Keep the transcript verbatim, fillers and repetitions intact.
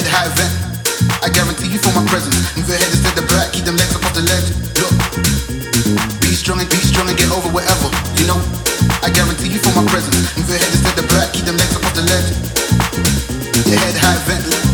high vent. I guarantee you for my presence. Move your head instead of back, keep them legs up off the ledge. Look, be strong and be strong and get over whatever. You know, I guarantee you for my presence. Move your head instead of back, keep them legs up off the ledge. Your head high vent.